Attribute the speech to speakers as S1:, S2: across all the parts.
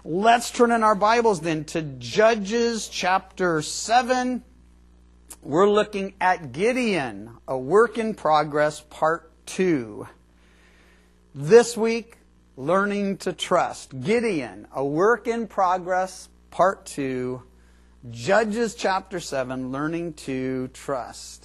S1: Let's turn in our Bibles then to Judges chapter 7. We're looking at Gideon, a work in progress, part 2. This week, learning to trust. Gideon, a work in progress, part 2. Judges chapter 7, learning to trust.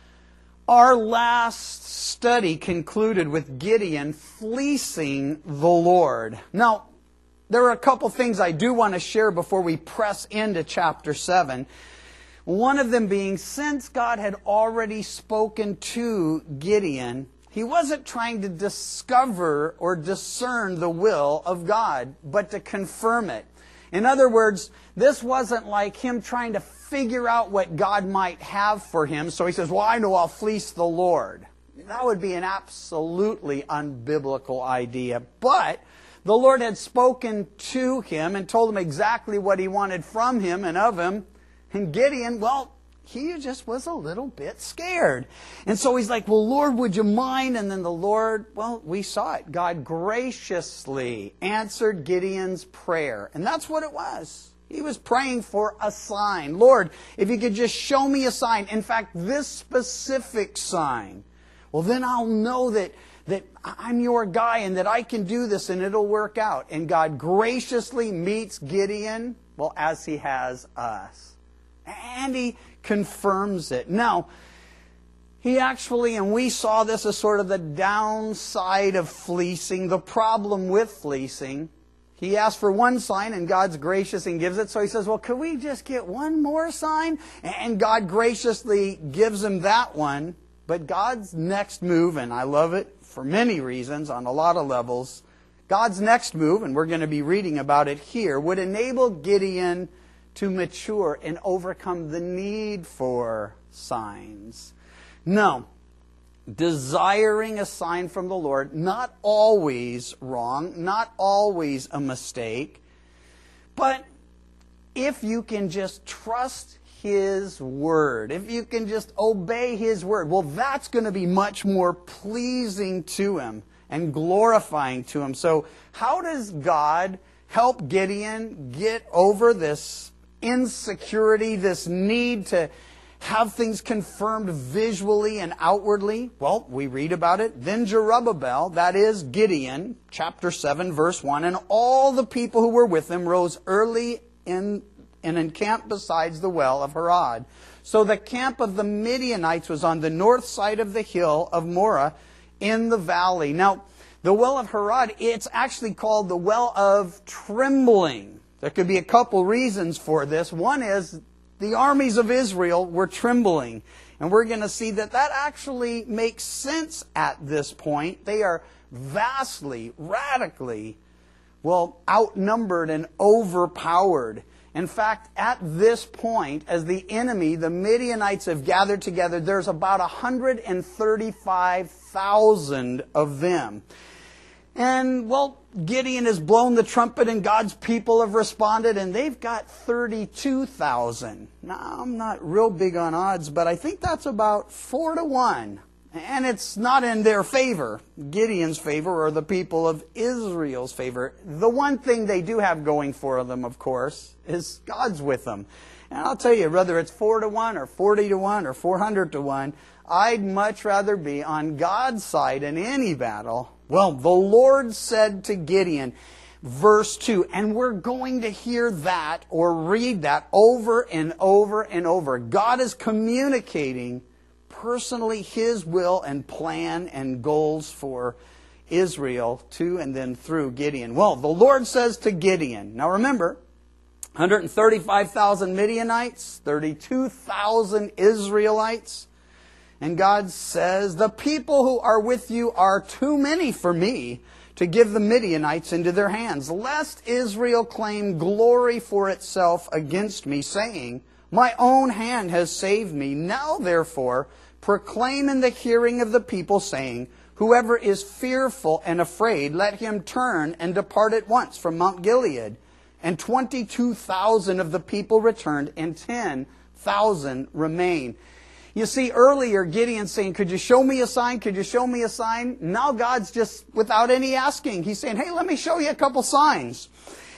S1: Our last study concluded with Gideon fleecing the Lord. Now, there are a couple things I do want to share before we press into chapter 7. One of them being, since God had already spoken to Gideon, he wasn't trying to discover or discern the will of God, but to confirm it. In other words, this wasn't like him trying to figure out what God might have for him. So he says, well, I know I'll fleece the Lord. That would be an absolutely unbiblical idea. But the Lord had spoken to him and told him exactly what he wanted from him and of him. And Gideon, well, he just was a little bit scared. And so he's like, well, Lord, would you mind? And then the Lord, well, we saw it. God graciously answered Gideon's prayer. And that's what it was. He was praying for a sign. Lord, if you could just show me a sign. In fact, this specific sign. Well, then I'll know that I'm your guy and that I can do this and it'll work out. And God graciously meets Gideon, well, as he has us. And he confirms it. Now, he actually, and we saw this as sort of the downside of fleecing, the problem with fleecing. He asked for one sign and God's gracious and gives it. So he says, well, could we just get one more sign? And God graciously gives him that one. But God's next move, and I love it for many reasons on a lot of levels, God's next move, and we're going to be reading about it here, would enable Gideon to mature and overcome the need for signs. No, desiring a sign from the Lord, not always wrong, not always a mistake, but if you can just trust His Word, if you can just obey His Word, well, that's going to be much more pleasing to Him and glorifying to Him. So how does God help Gideon get over this insecurity, this need to have things confirmed visually and outwardly? Well, we read about it. Then Jerubbaal, that is Gideon, chapter 7, verse 1, and all the people who were with him rose early and encamped besides the well of Harod. So the camp of the Midianites was on the north side of the hill of Moreh in the valley. Now, the well of Harod, it's actually called the well of trembling. There could be a couple reasons for this. One is the armies of Israel were trembling. And we're going to see that actually makes sense at this point. They are vastly, radically, outnumbered and overpowered. In fact, at this point, as the enemy, the Midianites, have gathered together, there's about 135,000 of them. And, Gideon has blown the trumpet and God's people have responded and they've got 32,000. Now, I'm not real big on odds, but I think that's about 4-1. And it's not in their favor, Gideon's favor or the people of Israel's favor. The one thing they do have going for them, of course, is God's with them. And I'll tell you, whether it's 4-1 or 40-1 or 400-1, I'd much rather be on God's side in any battle. Well, the Lord said to Gideon, verse 2, and we're going to hear that or read that over and over and over. God is communicating personally His will and plan and goals for Israel to and then through Gideon. Well, the Lord says to Gideon, now remember, 135,000 Midianites, 32,000 Israelites. And God says, the people who are with you are too many for me to give the Midianites into their hands, lest Israel claim glory for itself against me, saying, my own hand has saved me. Now, therefore, proclaim in the hearing of the people, saying, whoever is fearful and afraid, let him turn and depart at once from Mount Gilead. And 22,000 of the people returned, and 10,000 remained. You see, earlier Gideon's saying, could you show me a sign? Could you show me a sign? Now God's just, without any asking, He's saying, hey, let me show you a couple signs.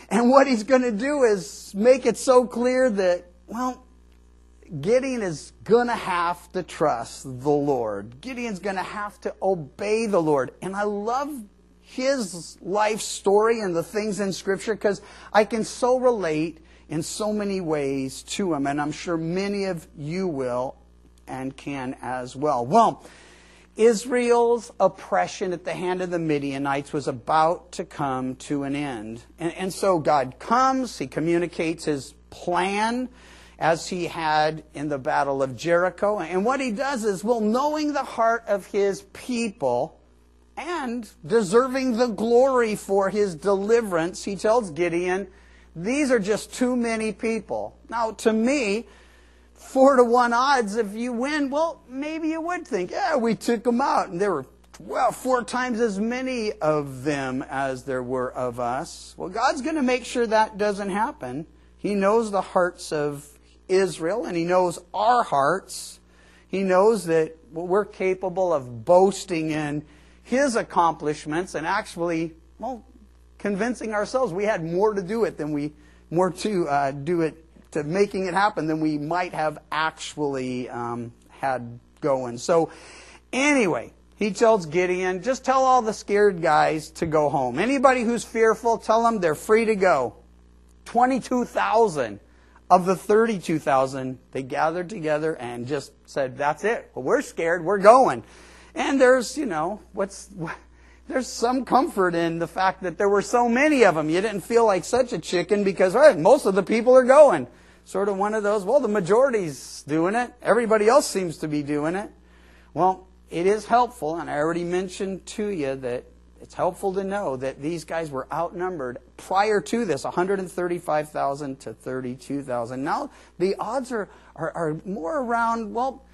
S1: And what he's going to do is make it so clear that, well, Gideon is going to have to trust the Lord. Gideon's going to have to obey the Lord. And I love his life story and the things in Scripture because I can so relate in so many ways to him. And I'm sure many of you will and can as well. Well, Israel's oppression at the hand of the Midianites was about to come to an end. And so God comes, He communicates His plan as He had in the Battle of Jericho. And what He does is, well, knowing the heart of His people and deserving the glory for His deliverance, He tells Gideon, these are just too many people. Now, to me, 4-to-1 odds if you win, well, maybe you would think, yeah, we took them out. And there were, 4 times as many of them as there were of us. Well, God's going to make sure that doesn't happen. He knows the hearts of Israel, and He knows our hearts. He knows that we're capable of boasting in His accomplishments and actually, well, convincing ourselves we had more to do it to making it happen than we might have actually had going. So anyway, he tells Gideon, just tell all the scared guys to go home. Anybody who's fearful, tell them they're free to go. 22,000 of the 32,000, they gathered together and just said, that's it. Well, we're scared, we're going. And there's, there's some comfort in the fact that there were so many of them. You didn't feel like such a chicken because most of the people are going. Sort of one of those, well, the majority's doing it. Everybody else seems to be doing it. Well, it is helpful, and I already mentioned to you that it's helpful to know that these guys were outnumbered prior to this, 135,000 to 32,000. Now, the odds are more around,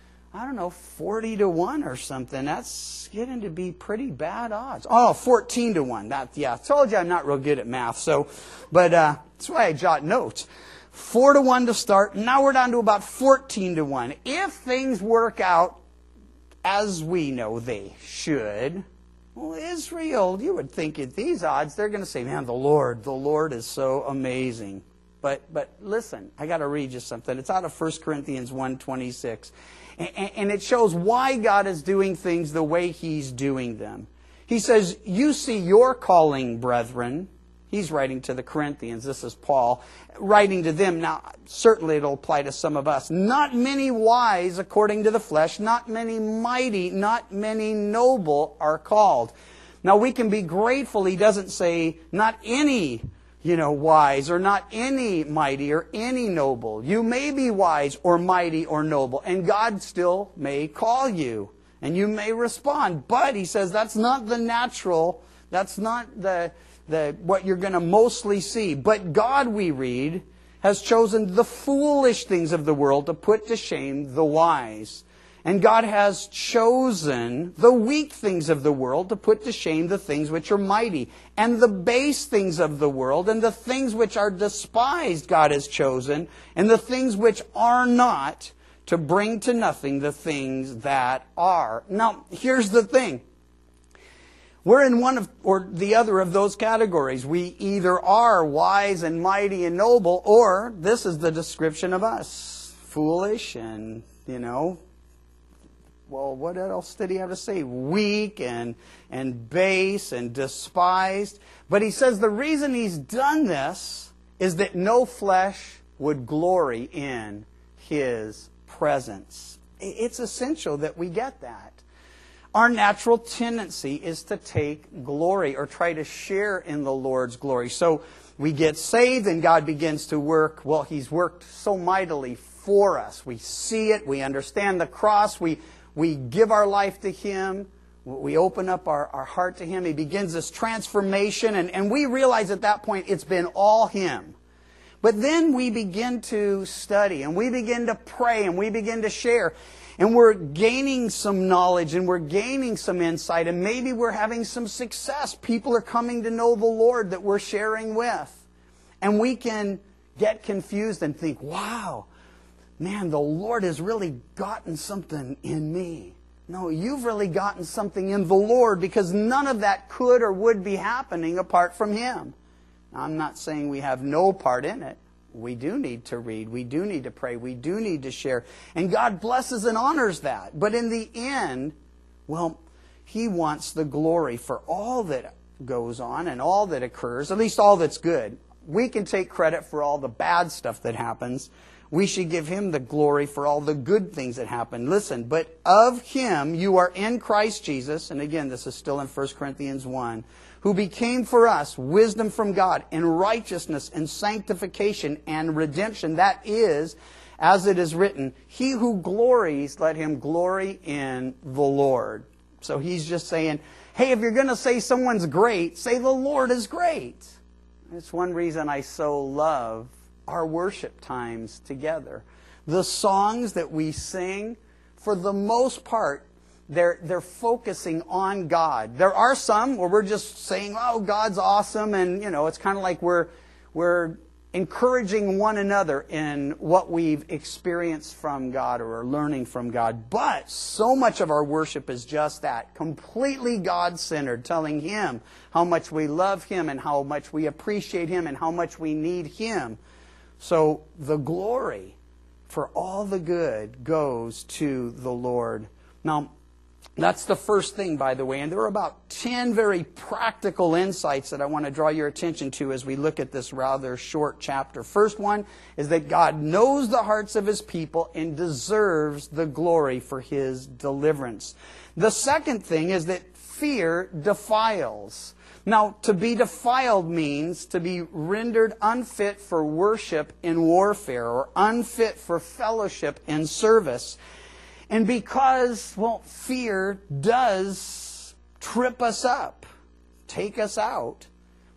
S1: 40-to-1 or something. That's getting to be pretty bad odds. 14-to-1. I told you I'm not real good at math, but that's why I jot notes. 4-to-1 to start. Now we're down to about 14-to-1. If things work out as we know they should, well, Israel, you would think at these odds, they're going to say, man, the Lord is so amazing. But listen, I got to read you something. It's out of 1 Corinthians 1:26. And it shows why God is doing things the way He's doing them. He says, you see your calling, brethren. He's writing to the Corinthians. This is Paul writing to them. Now, certainly it'll apply to some of us. Not many wise according to the flesh, not many mighty, not many noble are called. Now, we can be grateful He doesn't say not any wise or not any mighty or any noble. You may be wise or mighty or noble, and God still may call you, and you may respond. But He says that's not the natural, that's not what you're going to mostly see. But God, we read, has chosen the foolish things of the world to put to shame the wise. And God has chosen the weak things of the world to put to shame the things which are mighty. And the base things of the world and the things which are despised God has chosen. And the things which are not to bring to nothing the things that are. Now, here's the thing. We're in one or the other of those categories. We either are wise and mighty and noble, or this is the description of us. Foolish and, what else did he have to say? Weak and base and despised. But he says the reason he's done this is that no flesh would glory in his presence. It's essential that we get that. Our natural tendency is to take glory or try to share in the Lord's glory. So we get saved and God begins to work. Well, He's worked so mightily for us. We see it. We understand the cross. We give our life to Him. We open up our heart to Him. He begins this transformation. And we realize at that point it's been all Him. But then we begin to study and we begin to pray and we begin to share. And we're gaining some knowledge and we're gaining some insight and maybe we're having some success. People are coming to know the Lord that we're sharing with. And we can get confused and think, wow, man, the Lord has really gotten something in me. No, you've really gotten something in the Lord because none of that could or would be happening apart from Him. I'm not saying we have no part in it. We do need to read. We do need to pray. We do need to share. And God blesses and honors that. But in the end, well, He wants the glory for all that goes on and all that occurs, at least all that's good. We can take credit for all the bad stuff that happens. We should give Him the glory for all the good things that happen. Listen, but of Him you are in Christ Jesus, and again, this is still in 1 Corinthians 1, who became for us wisdom from God and righteousness and sanctification and redemption. That is, as it is written, he who glories, let him glory in the Lord. So he's just saying, hey, if you're going to say someone's great, say the Lord is great. It's one reason I so love our worship times together. The songs that we sing, for the most part, they're focusing on God. There are some where we're just saying, oh, God's awesome, and it's kind of like we're encouraging one another in what we've experienced from God or are learning from God. But so much of our worship is just that, completely God-centered, telling Him how much we love Him and how much we appreciate Him and how much we need Him. So the glory for all the good goes to the Lord. Now, that's the first thing, by the way, and there are about 10 very practical insights that I want to draw your attention to as we look at this rather short chapter. First one is that God knows the hearts of His people and deserves the glory for His deliverance. The second thing is that fear defiles. Now, to be defiled means to be rendered unfit for worship in warfare or unfit for fellowship in service. And because, fear does trip us up, take us out,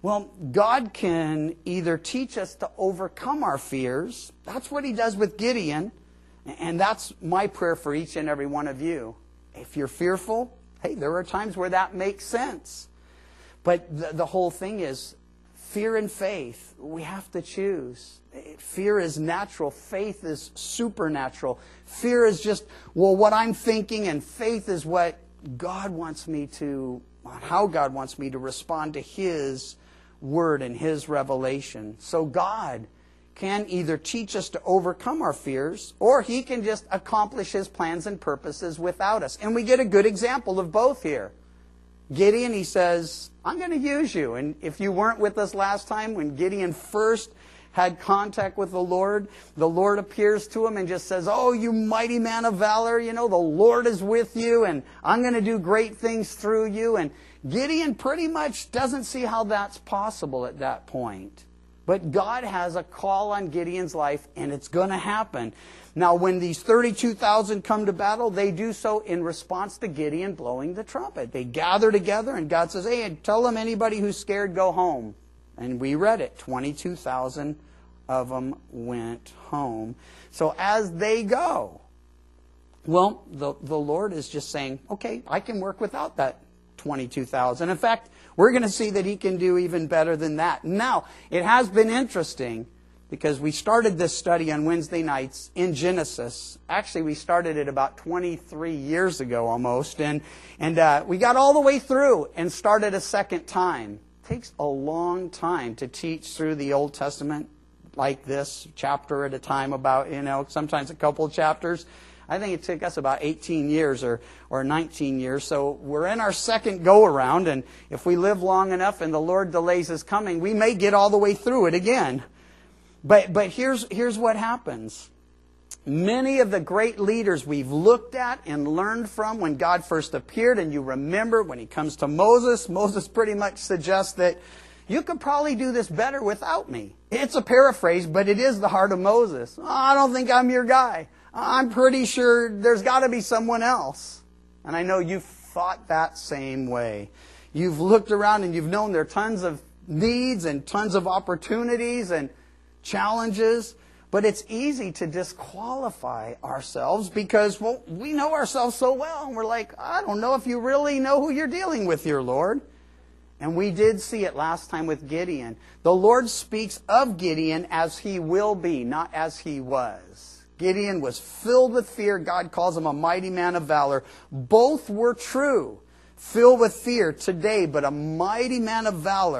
S1: God can either teach us to overcome our fears. That's what He does with Gideon. And that's my prayer for each and every one of you. If you're fearful, hey, there are times where that makes sense. But the whole thing is fear and faith. We have to choose. Fear is natural. Faith is supernatural. Fear is just, what I'm thinking, and faith is what God wants me to, how God wants me to respond to His Word and His revelation. So God can either teach us to overcome our fears, or He can just accomplish His plans and purposes without us. And we get a good example of both here. Gideon, he says, I'm going to use you. And if you weren't with us last time, when Gideon first had contact with the Lord appears to him and just says, oh, you mighty man of valor, the Lord is with you, and I'm going to do great things through you. And Gideon pretty much doesn't see how that's possible at that point. But God has a call on Gideon's life, and it's going to happen. Now, when these 32,000 come to battle, they do so in response to Gideon blowing the trumpet. They gather together, and God says, hey, tell them anybody who's scared, go home. And we read it. 22,000 of them went home. So as they go, the Lord is just saying, okay, I can work without that 22,000. In fact, we're going to see that He can do even better than that. Now, it has been interesting because we started this study on Wednesday nights in Genesis. Actually, we started it about 23 years ago almost. And we got all the way through and started a second time. It takes a long time to teach through the Old Testament like this, chapter at a time, about, sometimes a couple of chapters. I think it took us about 18 years or 19 years. So we're in our second go-around, and if we live long enough and the Lord delays His coming, we may get all the way through it again. But here's what happens. Many of the great leaders we've looked at and learned from when God first appeared, and you remember when He comes to Moses, Moses pretty much suggests that you could probably do this better without me. It's a paraphrase, but it is the heart of Moses. Oh, I don't think I'm your guy. I'm pretty sure there's got to be someone else. And I know you've thought that same way. You've looked around and you've known there are tons of needs and tons of opportunities and challenges. But it's easy to disqualify ourselves because, we know ourselves so well. And we're like, I don't know if you really know who you're dealing with here, Lord. And we did see it last time with Gideon. The Lord speaks of Gideon as he will be, not as he was. Gideon was filled with fear. God calls him a mighty man of valor. Both were true. Filled with fear today, but a mighty man of valor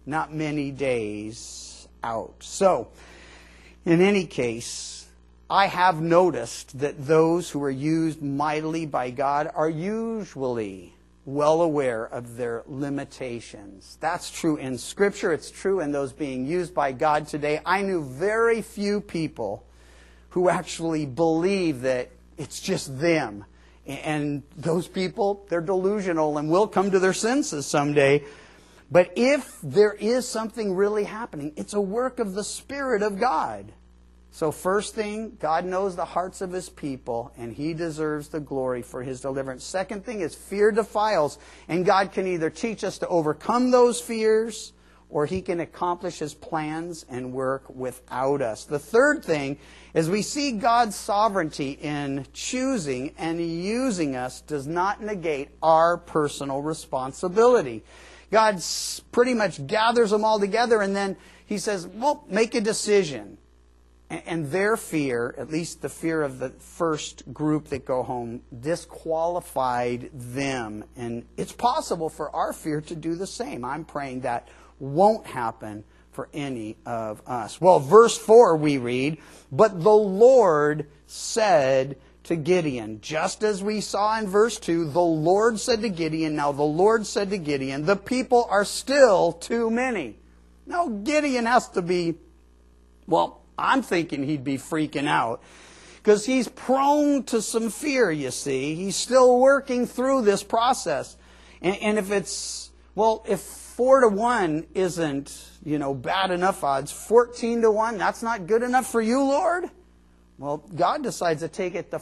S1: not many days out. So, in any case, I have noticed that those who are used mightily by God are usually well aware of their limitations. That's true in Scripture. It's true in those being used by God today. I knew very few people who actually believe that it's just them. And those people, they're delusional and will come to their senses someday. But if there is something really happening, it's a work of the Spirit of God. So first thing, God knows the hearts of His people, and He deserves the glory for His deliverance. Second thing is fear defiles, and God can either teach us to overcome those fears, or He can accomplish His plans and work without us. The third thing is we see God's sovereignty in choosing and using us does not negate our personal responsibility. God pretty much gathers them all together, and then He says, well, make a decision. And their fear, at least the fear of the first group that go home, disqualified them. And it's possible for our fear to do the same. I'm praying that won't happen for any of us. Well, verse 4 we read, but the Lord said to Gideon, just as we saw in verse 2, the Lord said to Gideon, now the Lord said to Gideon, the people are still too many. Now Gideon has to be, well, I'm thinking he'd be freaking out because he's prone to some fear, you see. He's still working through this process. And if it's, well, if 4-1 isn't, bad enough odds, 14-1, that's not good enough for you, Lord? Well, God decides to take it to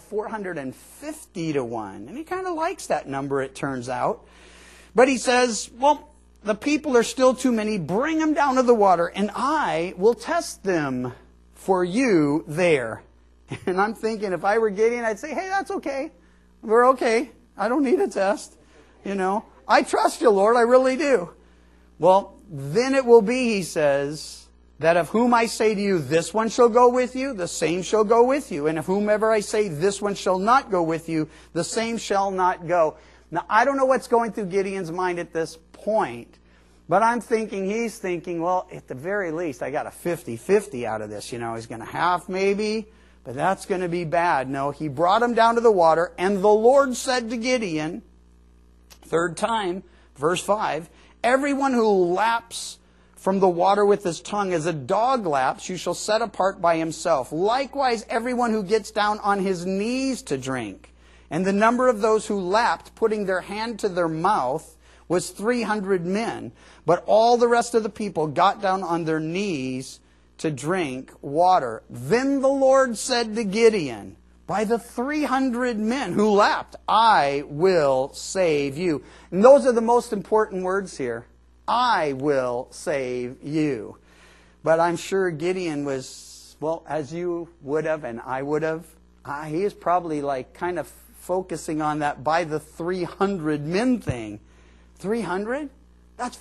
S1: 450-1. And He kind of likes that number, it turns out. But He says, well, the people are still too many. Bring them down to the water, and I will test them for you there. And I'm thinking if I were Gideon, I'd say, hey, that's okay. We're okay. I don't need a test. I trust you, Lord. I really do. Well, then it will be, He says, that of whom I say to you, this one shall go with you, the same shall go with you. And of whomever I say, this one shall not go with you, the same shall not go. Now, I don't know what's going through Gideon's mind at this point. But I'm thinking, he's thinking, well, at the very least, I got a 50-50 out of this. He's going to half maybe, but that's going to be bad. No, he brought him down to the water, and the Lord said to Gideon, third time, verse 5, everyone who laps from the water with his tongue as a dog laps, you shall set apart by himself. Likewise, everyone who gets down on his knees to drink. And the number of those who lapped, putting their hand to their mouth, was 300 men. But all the rest of the people got down on their knees to drink water. Then the Lord said to Gideon, by the 300 men who lapped, I will save you. And those are the most important words here. I will save you. But I'm sure Gideon was, well, as you would have and I would have, he is probably like kind of focusing on that by the 300 men thing. 300? That's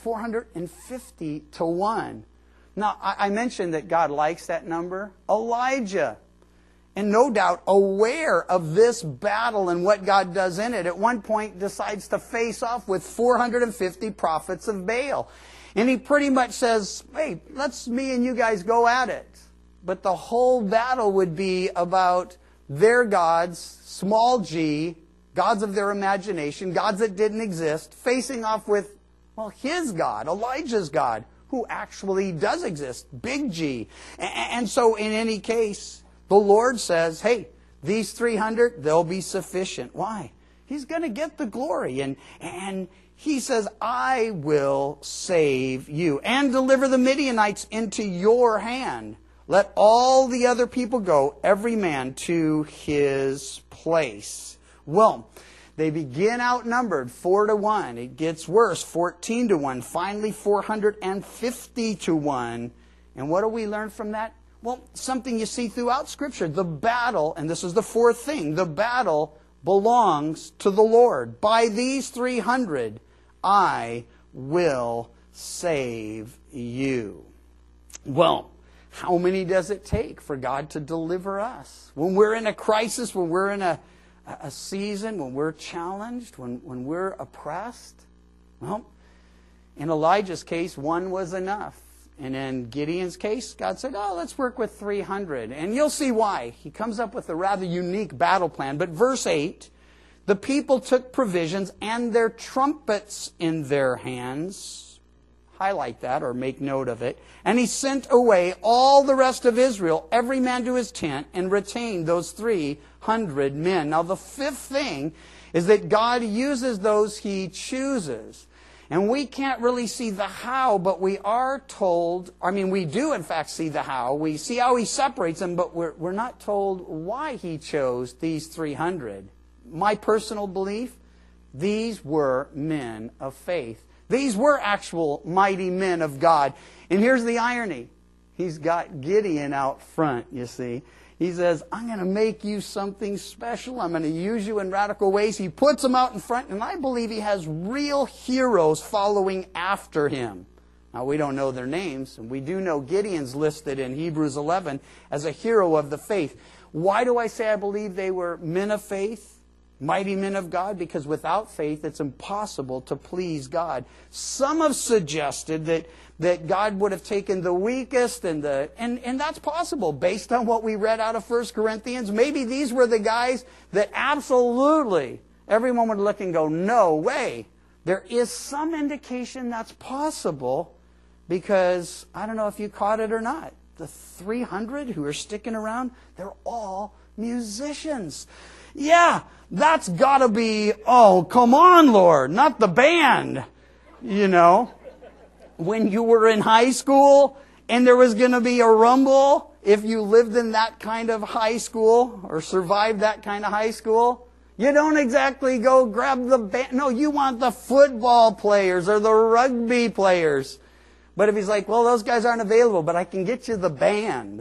S1: 450-1. Now, I mentioned that God likes that number. Elijah, and no doubt aware of this battle and what God does in it, at one point decides to face off with 450 prophets of Baal. And he pretty much says, hey, let's me and you guys go at it. But the whole battle would be about their gods, small g, gods of their imagination, gods that didn't exist, facing off with, well, his God, Elijah's God, who actually does exist, big G. And so in any case, the Lord says, hey, these 300, they'll be sufficient. Why? He's going to get the glory. And He says, I will save you and deliver the Midianites into your hand. Let all the other people go, every man to his place. Well, they begin outnumbered 4-1. It gets worse, 14-1. Finally, 450-1. And what do we learn from that? Well, something you see throughout Scripture. The battle, and this is the fourth thing, the battle belongs to the Lord. By these 300, I will save you. Well, how many does it take for God to deliver us? When we're in a crisis, when we're in a season, when we're challenged, when we're oppressed? Well, In Elijah's case, one was enough. And in Gideon's case, God said, oh, let's work with 300. And you'll see why. He comes up with a rather unique battle plan. But verse 8, the people took provisions and their trumpets in their hands. Highlight that or make note of it. And he sent away all the rest of Israel, every man to his tent, and retained those 300 men. Now the fifth thing is that God uses those he chooses. And we can't really see the how, but we are told, we do in fact see the how. We see how he separates them, but we're not told why he chose these 300. My personal belief, these were men of faith. These were actual mighty men of God. And here's the irony. He's got Gideon out front, you see. He says, I'm going to make you something special. I'm going to use you in radical ways. He puts them out in front, and I believe he has real heroes following after him. Now, we don't know their names, and we do know Gideon's listed in Hebrews 11 as a hero of the faith. Why do I say I believe they were men of faith, mighty men of God? Because without faith, it's impossible to please God. Some have suggested that God would have taken the weakest, and that's possible based on what we read out of 1 Corinthians. Maybe these were the guys that absolutely everyone would look and go, no way. There is some indication that's possible because I don't know if you caught it or not. The 300 who are sticking around, they're all musicians. Yeah, that's got to be, oh, come on, Lord, not the band, you know. When you were in high school and there was going to be a rumble, if you lived in that kind of high school or survived that kind of high school, you don't exactly go grab the band. No, you want the football players or the rugby players. But if he's like, well, those guys aren't available, but I can get you the band.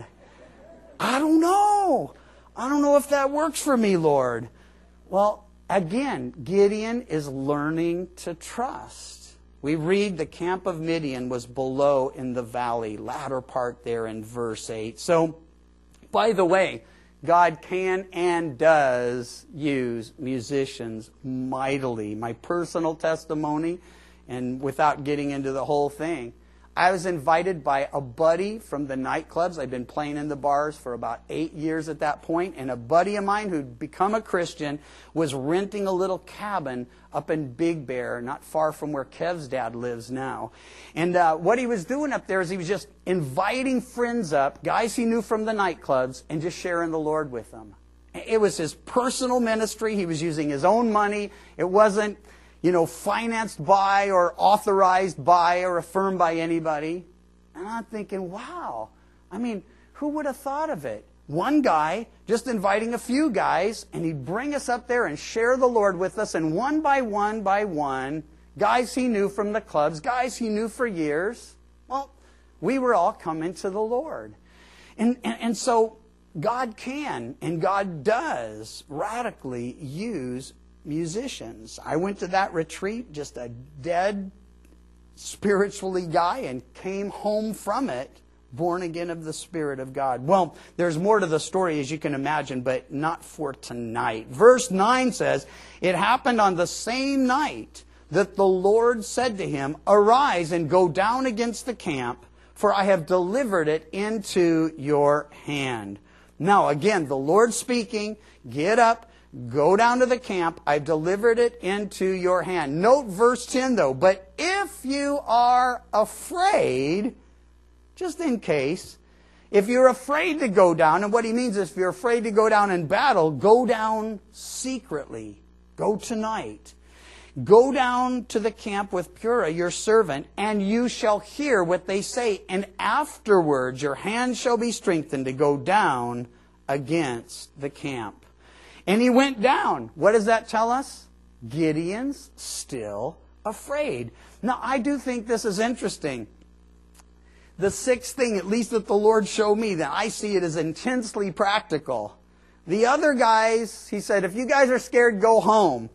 S1: I don't know. I don't know if that works for me, Lord. Well, again, Gideon is learning to trust. We read the camp of Midian was below in the valley, latter part there in verse 8. So, by the way, God can and does use musicians mightily. My personal testimony, and without getting into the whole thing, I was invited by a buddy from the nightclubs. I'd been playing in the bars for about 8 years at that point, and a buddy of mine who'd become a Christian was renting a little cabin up in Big Bear, not far from where Kev's dad lives now. And what he was doing up there is he was just inviting friends up, guys he knew from the nightclubs, and just sharing the Lord with them. It was his personal ministry. He was using his own money. It wasn't financed by or authorized by or affirmed by anybody. And I'm thinking, wow, who would have thought of it? One guy just inviting a few guys, and he'd bring us up there and share the Lord with us, and one by one, guys he knew from the clubs, guys he knew for years, well, we were all coming to the Lord. And so God can and God does radically use musicians. I went to that retreat, just a dead, spiritually guy, and came home from it born again of the Spirit of God. Well, there's more to the story, as you can imagine, but not for tonight. Verse 9 says, it happened on the same night that the Lord said to him, arise and go down against the camp, for I have delivered it into your hand. Now, again, the Lord speaking, get up, go down to the camp. I've delivered it into your hand. Note verse 10, though. But if you are afraid, just in case, if you're afraid to go down, and what he means is if you're afraid to go down in battle, go down secretly. Go tonight. Go down to the camp with Purah, your servant, and you shall hear what they say. And afterwards your hand shall be strengthened to go down against the camp. And he went down. What does that tell us? Gideon's still afraid. Now, I do think this is interesting. The sixth thing, at least that the Lord showed me, that I see it as intensely practical. The other guys, he said, if you guys are scared, go home.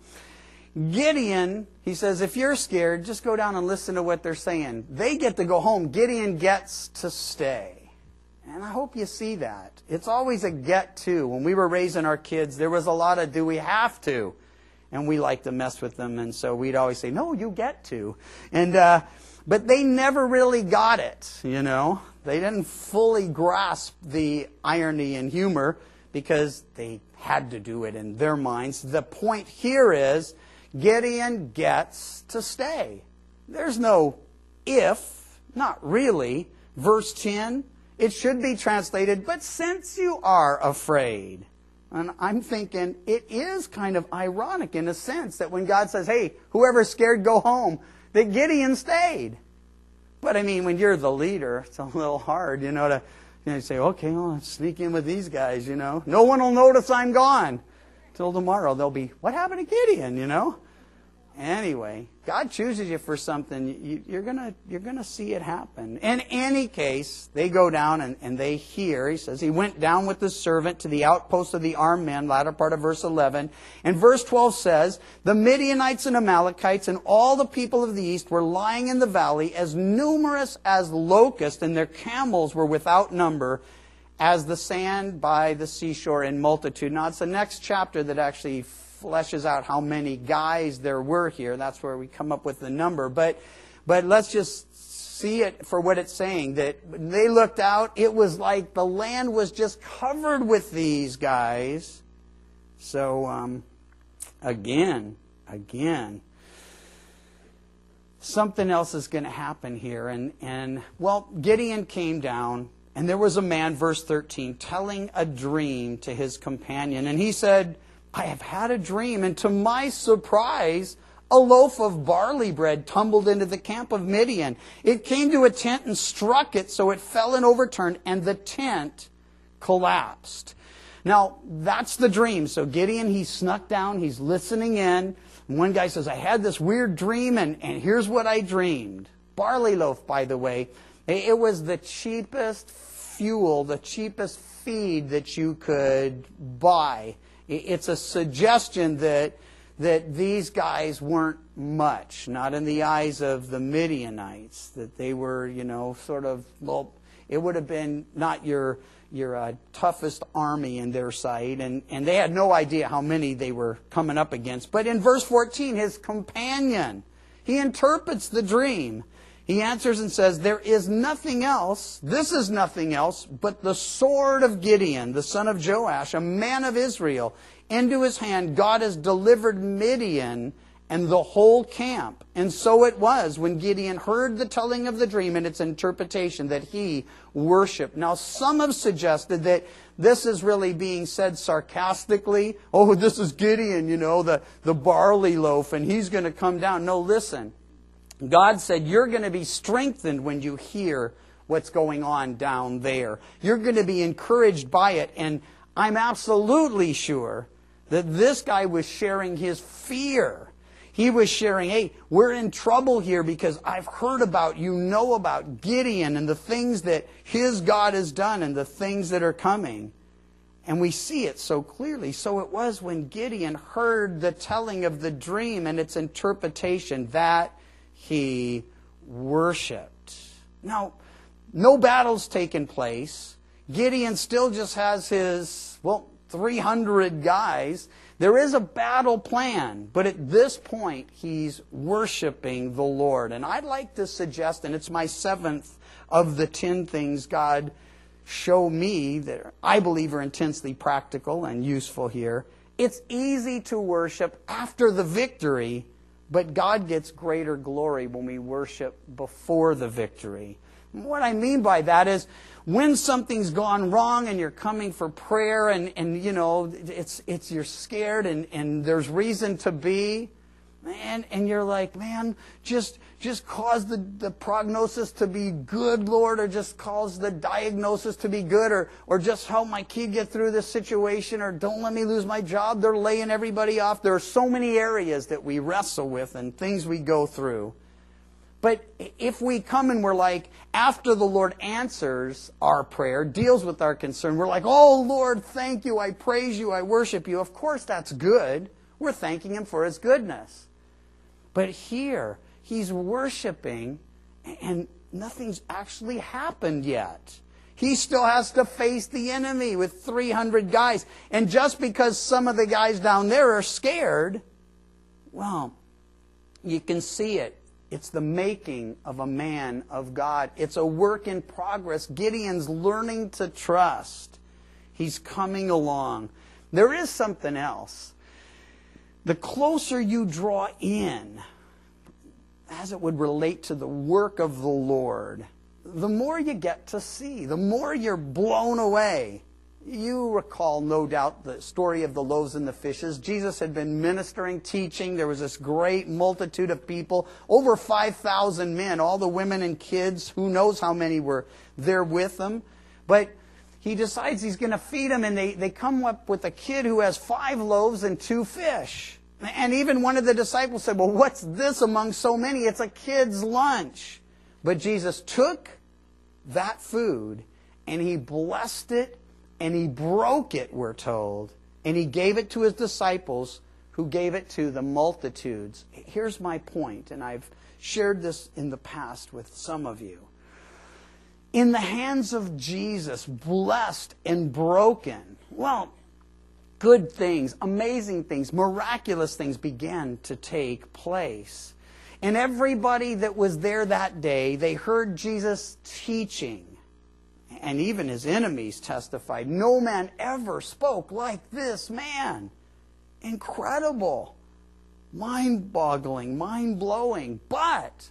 S1: Gideon, he says, if you're scared, just go down and listen to what they're saying. They get to go home. Gideon gets to stay. And I hope you see that. It's always a get to. When we were raising our kids, there was a lot of do we have to? And we like to mess with them. And so we'd always say, no, you get to. And But they never really got it, you know. They didn't fully grasp the irony and humor because they had to do it in their minds. The point here is Gideon gets to stay. There's no if, not really. Verse 10, it should be translated, but since you are afraid. And I'm thinking it is kind of ironic in a sense that when God says, hey, whoever's scared, go home, that Gideon stayed. But I mean, when you're the leader, it's a little hard, to say, okay, well, let's sneak in with these guys, No one will notice I'm gone. Till tomorrow, they'll be, what happened to Gideon, Anyway, God chooses you for something. You're gonna see it happen. In any case, they go down and they hear. He says he went down with the servant to the outpost of the armed men. Latter part of verse 11. And verse 12 says, the Midianites and Amalekites and all the people of the east were lying in the valley, as numerous as locusts, and their camels were without number, as the sand by the seashore in multitude. Now it's the next chapter that actually fleshes out how many guys there were here. That's where we come up with the number. But let's just see it for what it's saying. That when they looked out, it was like the land was just covered with these guys. So, again, something else is going to happen here. And Gideon came down, and there was a man, verse 13, telling a dream to his companion. And he said, I have had a dream, and to my surprise, a loaf of barley bread tumbled into the camp of Midian. It came to a tent and struck it, so it fell and overturned, and the tent collapsed. Now, that's the dream. So Gideon, he snuck down, he's listening in. And one guy says, I had this weird dream, and here's what I dreamed. Barley loaf, by the way. It was the cheapest fuel, the cheapest feed that you could buy. It's a suggestion that these guys weren't much, not in the eyes of the Midianites, that they were, it would have been not your toughest army in their sight, and they had no idea how many they were coming up against. But in verse 14, his companion, he interprets the dream. He answers and says, there is nothing else, this is nothing else, but the sword of Gideon, the son of Joash, a man of Israel. Into his hand God has delivered Midian and the whole camp. And so it was when Gideon heard the telling of the dream and its interpretation that he worshipped. Now some have suggested that this is really being said sarcastically. Oh, this is Gideon, the barley loaf, and he's going to come down. No, listen. God said, you're going to be strengthened when you hear what's going on down there. You're going to be encouraged by it. And I'm absolutely sure that this guy was sharing his fear. He was sharing, hey, we're in trouble here because I've heard about, about Gideon and the things that his God has done and the things that are coming. And we see it so clearly. So it was when Gideon heard the telling of the dream and its interpretation that he worshipped. Now, no battle's taken place. Gideon still just has his, 300 guys. There is a battle plan, but at this point, he's worshiping the Lord. And I'd like to suggest, and it's my 7th of the 10 things God show me that I believe are intensely practical and useful here. It's easy to worship after the victory, but God gets greater glory when we worship before the victory. What I mean by that is when something's gone wrong and you're coming for prayer and you're scared and there's reason to be, and you're like, man, just cause the prognosis to be good, Lord, or just cause the diagnosis to be good, or just help my kid get through this situation, or don't let me lose my job. They're laying everybody off. There are so many areas that we wrestle with and things we go through. But if we come and we're like, after the Lord answers our prayer, deals with our concern, we're like, oh, Lord, thank you, I praise you, I worship you. Of course, that's good. We're thanking Him for His goodness. But here, he's worshiping, and nothing's actually happened yet. He still has to face the enemy with 300 guys. And just because some of the guys down there are scared, well, you can see it It's the making of a man of God. It's a work in progress. Gideon's learning to trust. He's coming along. There is something else. The closer you draw in, as it would relate to the work of the Lord, the more you get to see, the more you're blown away. You recall, no doubt, the story of the loaves and the fishes. Jesus had been ministering, teaching. There was this great multitude of people, over 5,000 men, all the women and kids. Who knows how many were there with them. But he decides he's going to feed them, and they come up with a kid who has 5 loaves and 2 fish. And even one of the disciples said, well, what's this among so many? It's a kid's lunch. But Jesus took that food, and he blessed it, and he broke it, we're told. And he gave it to his disciples, who gave it to the multitudes. Here's my point, and I've shared this in the past with some of you. In the hands of Jesus, blessed and broken, well, good things, amazing things, miraculous things began to take place. And everybody that was there that day, they heard Jesus teaching. And even his enemies testified, no man ever spoke like this man. Incredible. Mind-boggling, mind-blowing. But,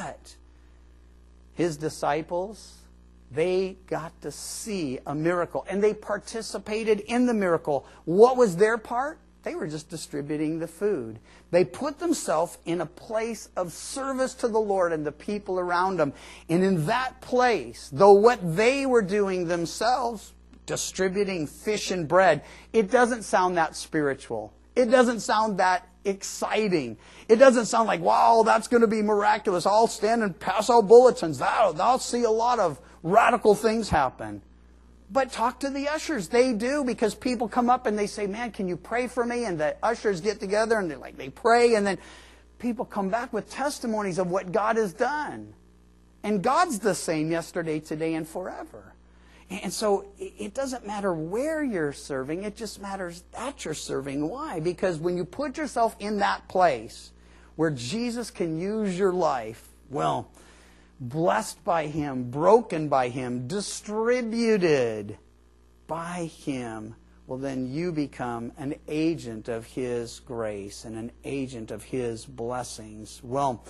S1: his disciples, they got to see a miracle. And they participated in the miracle. What was their part? They were just distributing the food. They put themselves in a place of service to the Lord and the people around them. And in that place, though what they were doing themselves, distributing fish and bread, it doesn't sound that spiritual. It doesn't sound that exciting. It doesn't sound like, wow, that's going to be miraculous. I'll stand and pass out bulletins. I'll see a lot of radical things happen. But talk to the ushers. They do, because people come up and they say, man, can you pray for me? And the ushers get together and they pray, and then people come back with testimonies of what God has done. And God's the same yesterday, today, and forever. And so it doesn't matter where you're serving. It just matters that you're serving. Why? Because when you put yourself in that place where Jesus can use your life, well, blessed by him, broken by him, distributed by him, well, then you become an agent of his grace and an agent of his blessings. Well,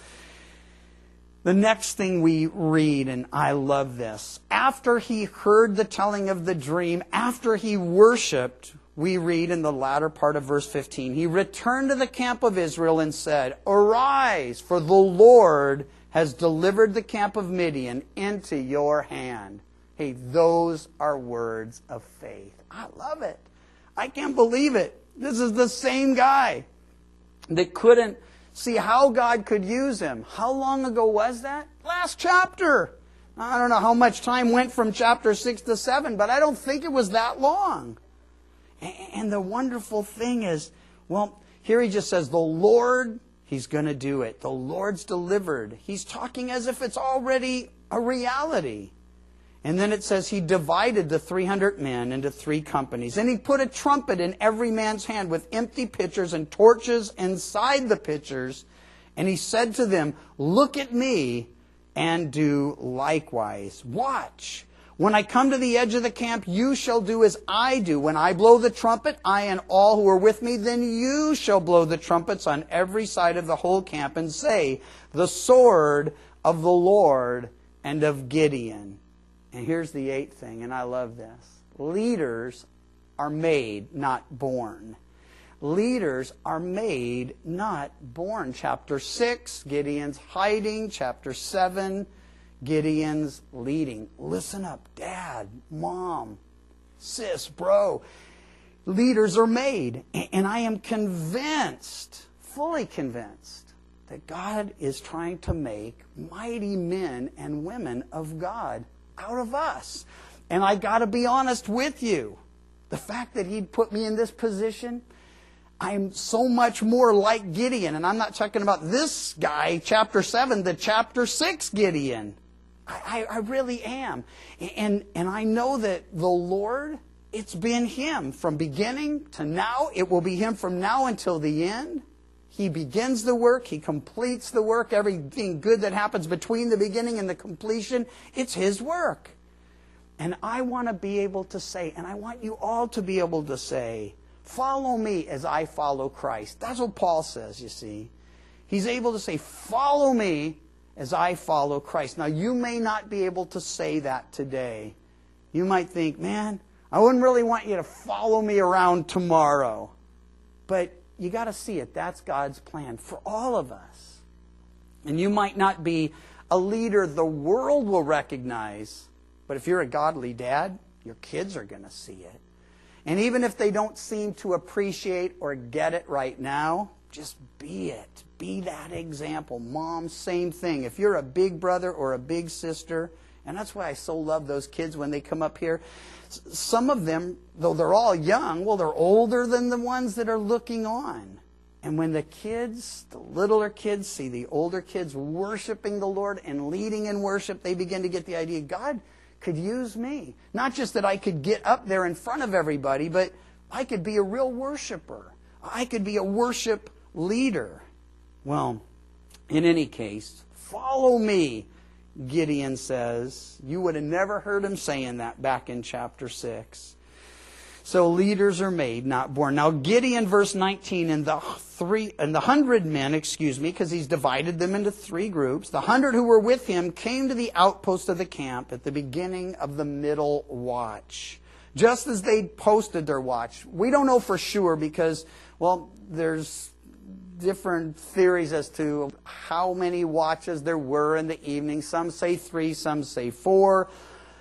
S1: the next thing we read, and I love this, after he heard the telling of the dream, after he worshipped, we read in the latter part of verse 15, he returned to the camp of Israel and said, arise, for the Lord has delivered the camp of Midian into your hand. Hey, those are words of faith. I love it. I can't believe it. This is the same guy that couldn't see how God could use him. How long ago was that? Last chapter. I don't know how much time went from chapter 6 to 7, but I don't think it was that long. And the wonderful thing is, well, here he just says, the Lord, he's going to do it. The Lord's delivered. He's talking as if it's already a reality. And then it says he divided the 300 men into 3 companies. And he put a trumpet in every man's hand with empty pitchers and torches inside the pitchers. And he said to them, look at me and do likewise. Watch. When I come to the edge of the camp, you shall do as I do. When I blow the trumpet, I and all who are with me, then you shall blow the trumpets on every side of the whole camp and say, the sword of the Lord and of Gideon. And here's the 8th thing, and I love this. Leaders are made, not born. Leaders are made, not born. Chapter 6, Gideon's hiding. Chapter 7, Gideon's leading. Listen up, Dad, Mom, sis, bro. Leaders are made. And I am convinced, fully convinced, that God is trying to make mighty men and women of God out of us. And I got to be honest with you. The fact that he'd put me in this position, I'm so much more like Gideon. And I'm not talking about this guy, chapter 7, the chapter 6 Gideon. I really am. And I know that the Lord, it's been him from beginning to now. It will be him from now until the end. He begins the work. He completes the work. Everything good that happens between the beginning and the completion, it's His work. And I want to be able to say, and I want you all to be able to say, follow me as I follow Christ. That's what Paul says, you see. He's able to say, follow me as I follow Christ. Now, you may not be able to say that today. You might think, man, I wouldn't really want you to follow me around tomorrow. But you got to see it. That's God's plan for all of us. And you might not be a leader the world will recognize, but if you're a godly dad, your kids are going to see it. And even if they don't seem to appreciate or get it right now, just be it. Be that example. Mom, same thing. If you're a big brother or a big sister, and that's why I so love those kids when they come up here. Some of them, though they're all young, well, they're older than the ones that are looking on. And when the kids, the littler kids, see the older kids worshiping the Lord and leading in worship, they begin to get the idea, God could use me. Not just that I could get up there in front of everybody, but I could be a real worshiper. I could be a worship leader. Well, in any case, follow me, Gideon says. You would have never heard him saying that back in chapter 6. So leaders are made, not born. Now Gideon, verse 19, and the 100 men, because he's divided them into 3 groups. The 100 who were with him came to the outpost of the camp at the beginning of the middle watch, just as they posted their watch. We don't know for sure because, well, there's different theories as to how many watches there were in the evening. Some say 3, some say 4.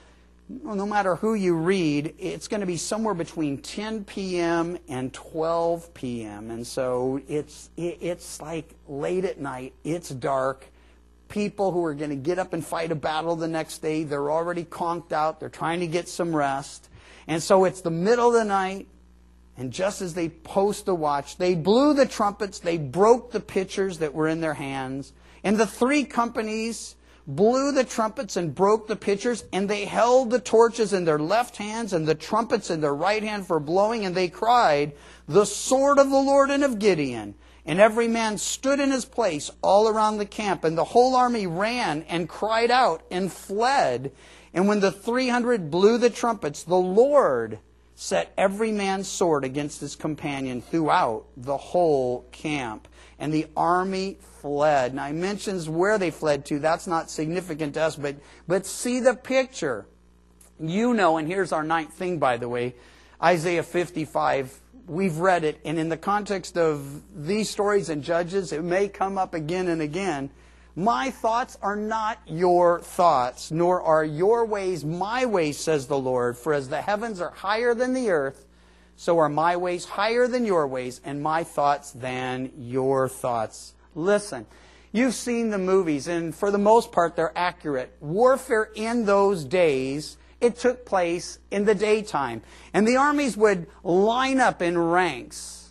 S1: No matter who you read, it's going to be somewhere between 10 p.m. and 12 p.m. And so it's like late at night. It's dark. People who are going to get up and fight a battle the next day, they're already conked out. They're trying to get some rest. And so it's the middle of the night. And just as they post a watch, they blew the trumpets. They broke the pitchers that were in their hands. And the 3 companies blew the trumpets and broke the pitchers, and they held the torches in their left hands and the trumpets in their right hand for blowing, and they cried, "The sword of the Lord and of Gideon." And every man stood in his place all around the camp, and the whole army ran and cried out and fled. And when the 300 blew the trumpets, the Lord set every man's sword against his companion throughout the whole camp. And the army fled. Now, he mentions where they fled to. That's not significant to us, but see the picture. You know, and here's our 9th thing, by the way, Isaiah 55. We've read it, and in the context of these stories in Judges, it may come up again and again. My thoughts are not your thoughts, nor are your ways my ways, says the Lord. For as the heavens are higher than the earth, so are my ways higher than your ways, and my thoughts than your thoughts. Listen, you've seen the movies, and for the most part, they're accurate. Warfare in those days, it took place in the daytime. And the armies would line up in ranks.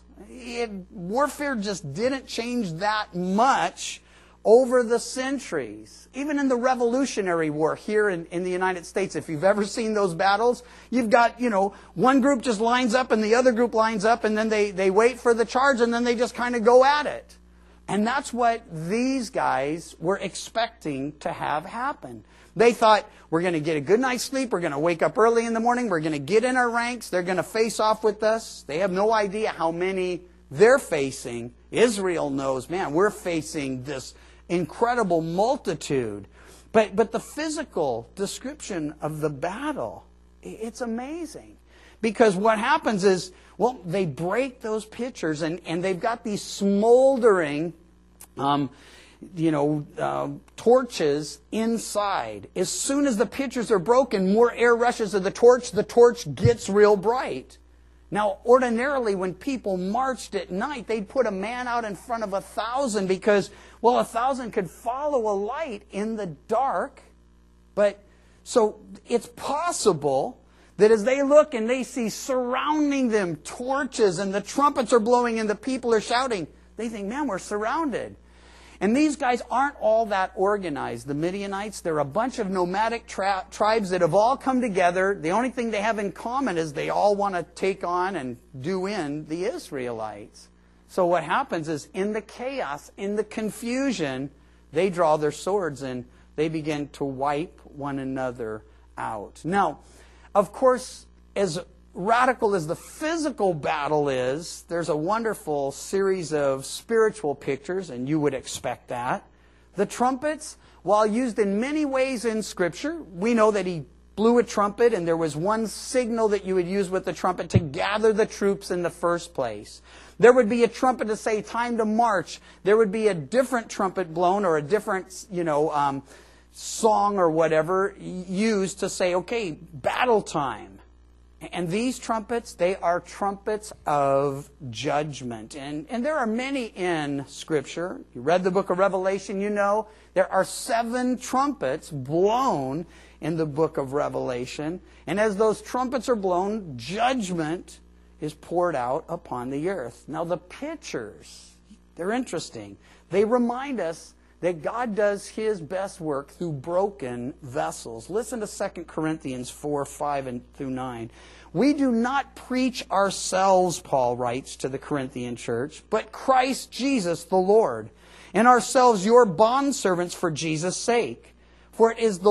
S1: Warfare just didn't change that much over the centuries. Even in the Revolutionary War here in the United States, if you've ever seen those battles, you've got, one group just lines up and the other group lines up, and then they wait for the charge, and then they just kind of go at it. And that's what these guys were expecting to have happen. They thought, we're going to get a good night's sleep, we're going to wake up early in the morning, we're going to get in our ranks, they're going to face off with us. They have no idea how many they're facing. Israel knows, man, we're facing this incredible multitude. But the physical description of the battle, it's amazing. Because what happens is, well, they break those pitchers, and they've got these smoldering torches inside. As soon as the pitchers are broken, more air rushes to the torch gets real bright. Now, ordinarily, when people marched at night, they'd put a man out in front of 1,000 because, 1,000 could follow a light in the dark. But, so it's possible that as they look and they see surrounding them torches and the trumpets are blowing and the people are shouting, they think, man, we're surrounded. And these guys aren't all that organized. The Midianites, they're a bunch of nomadic tribes that have all come together. The only thing they have in common is they all want to take on and do in the Israelites. So what happens is in the chaos, in the confusion, they draw their swords and they begin to wipe one another out. Now, of course, as radical as the physical battle is, there's a wonderful series of spiritual pictures, and you would expect that. The trumpets, while used in many ways in Scripture, we know that he blew a trumpet, and there was one signal that you would use with the trumpet to gather the troops in the first place. There would be a trumpet to say, time to march. There would be a different trumpet blown or a different, song or whatever used to say, okay, battle time. And these trumpets, they are trumpets of judgment. And there are many in Scripture. You read the book of Revelation, you know. There are 7 trumpets blown in the book of Revelation. And as those trumpets are blown, judgment is poured out upon the earth. Now the pictures, they're interesting. They remind us that God does His best work through broken vessels. Listen to 2 Corinthians 4, 5, and through 9. We do not preach ourselves, Paul writes to the Corinthian church, but Christ Jesus the Lord, and ourselves your bondservants for Jesus' sake. For it is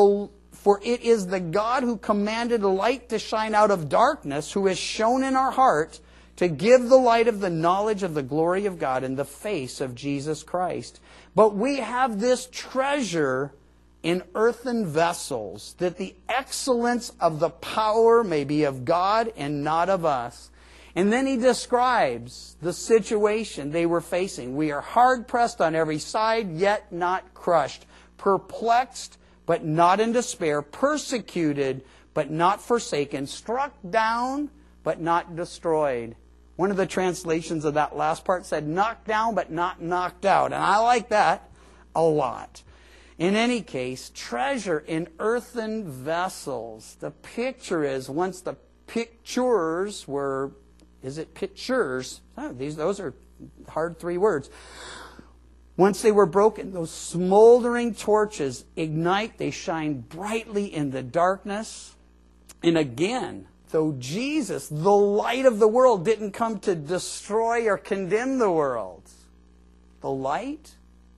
S1: the God who commanded light to shine out of darkness, who has shone in our heart to give the light of the knowledge of the glory of God in the face of Jesus Christ. But we have this treasure in earthen vessels, that the excellence of the power may be of God and not of us. And then he describes the situation they were facing. We are hard pressed on every side, yet not crushed. Perplexed, but not in despair. Persecuted, but not forsaken. Struck down, but not destroyed. One of the translations of that last part said, knocked down, but not knocked out. And I like that a lot. In any case, treasure in earthen vessels. The picture is, once the pictures were, is it pictures? Oh, those are hard 3 words. Once they were broken, those smoldering torches ignite, they shine brightly in the darkness. And again, though Jesus, the light of the world, didn't come to destroy or condemn the world, the light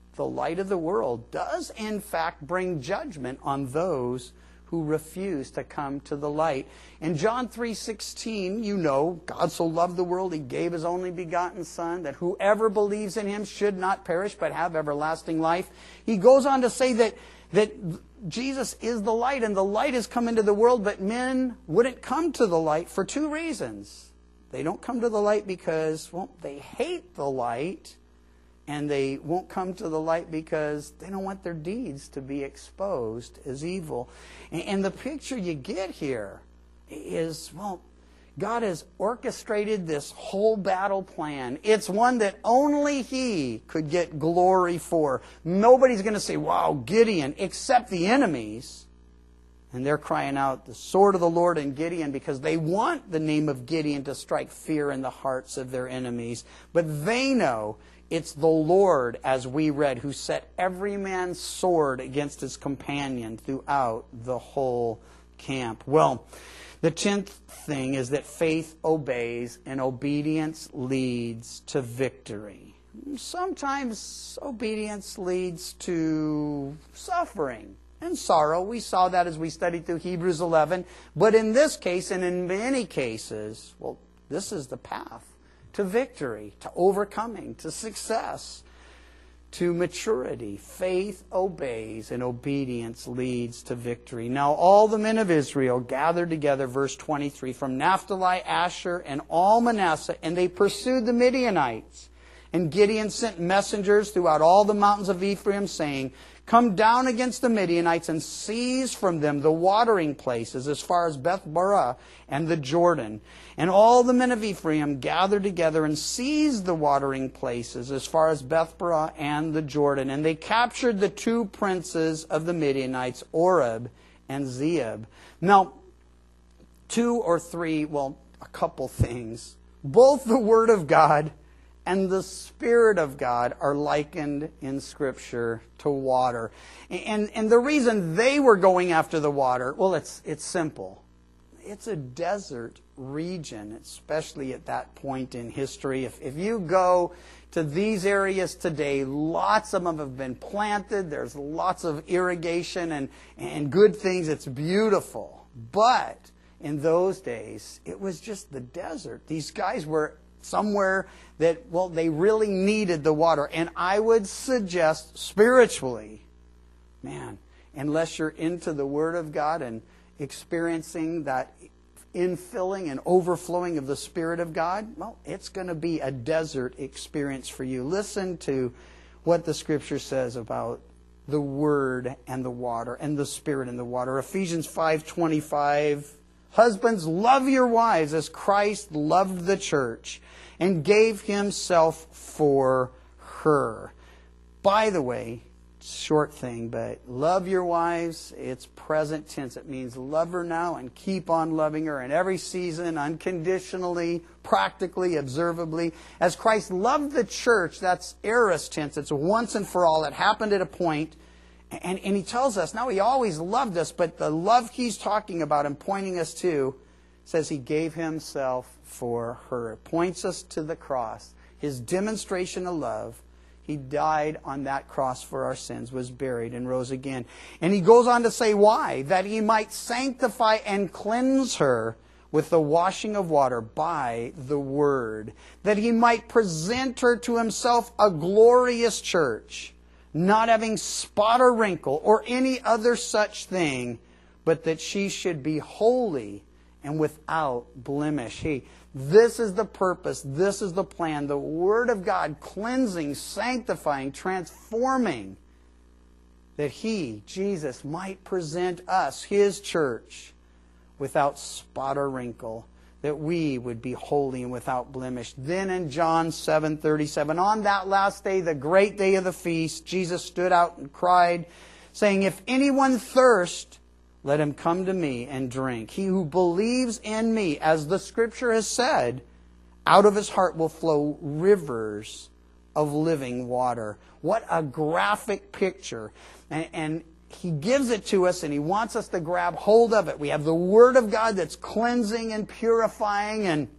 S1: of the world does in fact bring judgment on those who refuse to come to the light. In John 3:16, you know, God so loved the world, He gave His only begotten Son, that whoever believes in Him should not perish but have everlasting life. He goes on to say that Jesus is the light, and the light has come into the world, but men wouldn't come to the light for 2 reasons. They don't come to the light because, well, they hate the light, and they won't come to the light because they don't want their deeds to be exposed as evil. And the picture you get here is, well, God has orchestrated this whole battle plan. It's one that only He could get glory for. Nobody's going to say, wow, Gideon, except the enemies. And they're crying out, the sword of the Lord and Gideon, because they want the name of Gideon to strike fear in the hearts of their enemies. But they know it's the Lord, as we read, who set every man's sword against his companion throughout the whole camp. Well, the 10th thing is that faith obeys and obedience leads to victory. Sometimes obedience leads to suffering and sorrow. We saw that as we studied through Hebrews 11. But in this case, and in many cases, well, this is the path to victory, to overcoming, to success, to maturity. Faith obeys and obedience leads to victory. Now all the men of Israel gathered together, verse 23, from Naphtali, Asher, and all Manasseh, and they pursued the Midianites. And Gideon sent messengers throughout all the mountains of Ephraim, saying, come down against the Midianites and seize from them the watering places as far as Beth-barah and the Jordan. And all the men of Ephraim gathered together and seized the watering places as far as Beth-barah and the Jordan. And they captured the 2 princes of the Midianites, Oreb and Zeeb. Now, 2 or 3, well, a couple things. Both the Word of God and the Spirit of God are likened in Scripture to water. And the reason they were going after the water, well, it's simple. it's a desert region, especially at that point in history. If you go to these areas today, lots of them have been planted. There's lots of irrigation and good things. It's beautiful. But in those days, it was just the desert. These guys were somewhere that, well, they really needed the water. And I would suggest spiritually, man, unless you're into the Word of God and experiencing that infilling and overflowing of the Spirit of God, well, it's going to be a desert experience for you. Listen to what the Scripture says about the Word and the water and the Spirit and the water. Ephesians 5:25, husbands, love your wives as Christ loved the church and gave himself for her. By the way, short thing, but love your wives, it's present tense. It means love her now and keep on loving her in every season, unconditionally, practically, observably. As Christ loved the church, that's aorist tense. It's a once and for all. It happened at a point. And he tells us, now he always loved us, but the love he's talking about and pointing us to says he gave himself for her. It points us to the cross. His demonstration of love. He died on that cross for our sins, was buried, and rose again. And he goes on to say why? That he might sanctify and cleanse her with the washing of water by the word. That he might present her to himself a glorious church, not having spot or wrinkle or any other such thing, but that she should be holy and without blemish. This is the purpose. This is the plan. The Word of God cleansing, sanctifying, transforming, that He, Jesus, might present us, His church, without spot or wrinkle, that we would be holy and without blemish. Then in John 7:37, on that last day, the great day of the feast, Jesus stood out and cried, saying, if anyone thirst, let him come to me and drink. He who believes in me, as the Scripture has said, out of his heart will flow rivers of living water. What a graphic picture. And he gives it to us and he wants us to grab hold of it. We have the Word of God that's cleansing and purifying and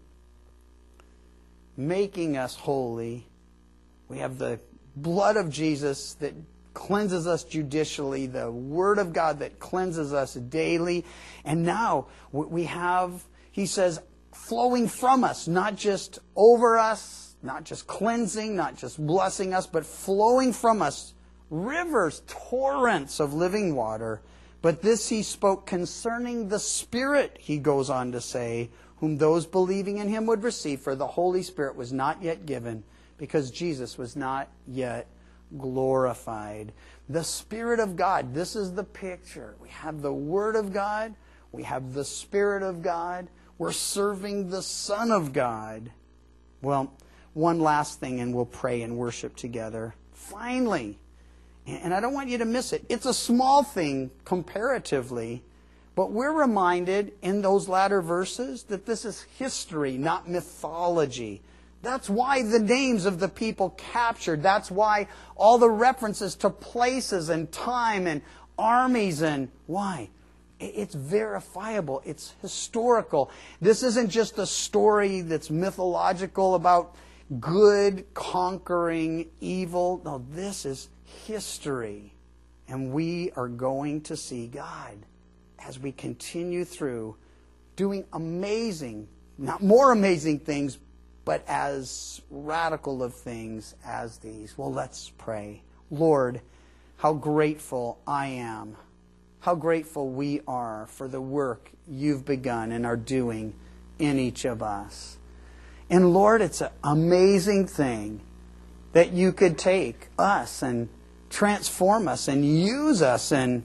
S1: making us holy. We have the blood of Jesus that cleanses us judicially, the Word of God that cleanses us daily. And now we have, he says, flowing from us, not just over us, not just cleansing, not just blessing us, but flowing from us, rivers, torrents of living water. But this he spoke concerning the Spirit, he goes on to say, whom those believing in him would receive, for the Holy Spirit was not yet given, because Jesus was not yet glorified. The Spirit of God, this is the picture. We have the Word of God, we have the Spirit of God, we're serving the Son of God. Well, one last thing and we'll pray and worship together. Finally, and I don't want you to miss it, it's a small thing comparatively, but we're reminded in those latter verses that this is history, not mythology. That's why the names of the people captured. That's why all the references to places and time and armies and why? It's verifiable. It's historical. This isn't just a story that's mythological about good conquering evil. No, this is history. And we are going to see God as we continue through doing amazing, not more amazing things, but as radical of things as these. Well, let's pray. Lord, how grateful I am, how grateful we are for the work you've begun and are doing in each of us. And Lord, it's an amazing thing that you could take us and transform us and use us. And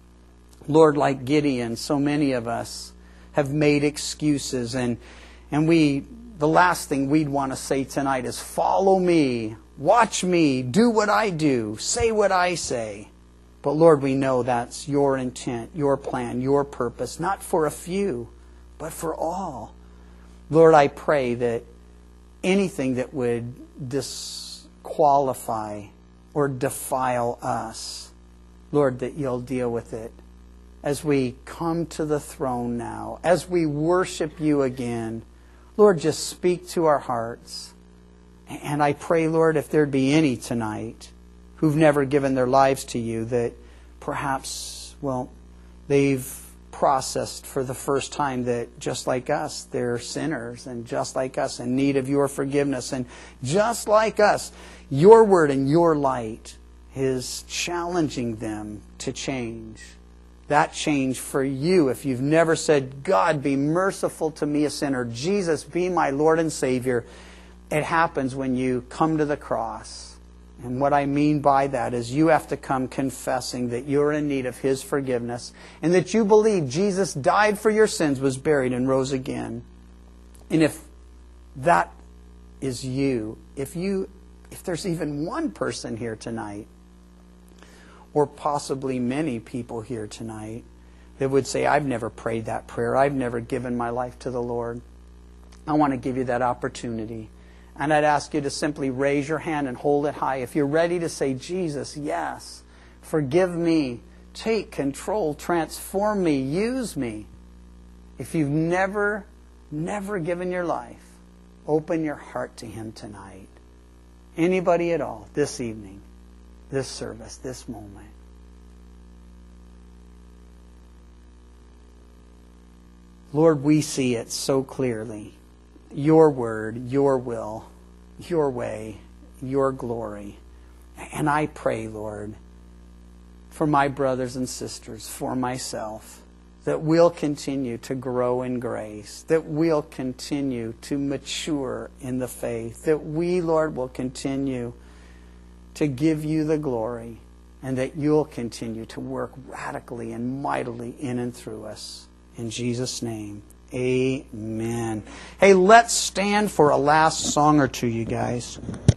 S1: Lord, like Gideon, so many of us have made excuses and the last thing we'd want to say tonight is follow me, watch me, do what I do, say what I say. But Lord, we know that's your intent, your plan, your purpose, not for a few, but for all. Lord, I pray that anything that would disqualify or defile us, Lord, that you'll deal with it as we come to the throne now, as we worship you again, Lord, just speak to our hearts. And I pray, Lord, if there'd be any tonight who've never given their lives to you, that perhaps, well, they've processed for the first time that just like us, they're sinners, and just like us, in need of your forgiveness, and just like us, your word and your light is challenging them to change. That change for you, if you've never said, God, be merciful to me, a sinner, Jesus, be my Lord and Savior, it happens when you come to the cross. And what I mean by that is you have to come confessing that you're in need of His forgiveness and that you believe Jesus died for your sins, was buried, and rose again. And if that is you, if there's even one person here tonight, or possibly many people here tonight, that would say, I've never prayed that prayer, I've never given my life to the Lord, I want to give you that opportunity. And I'd ask you to simply raise your hand and hold it high. If you're ready to say, Jesus, yes, forgive me, take control, transform me, use me. If you've never given your life, open your heart to Him tonight. Anybody at all, this evening, this service, this moment. Lord, we see it so clearly. Your word, your will, your way, your glory. And I pray, Lord, for my brothers and sisters, for myself, that we'll continue to grow in grace, that we'll continue to mature in the faith, that we, Lord, will continue to give you the glory, and that you'll continue to work radically and mightily in and through us. In Jesus' name. Amen. Hey, let's stand for a last song or two, you guys.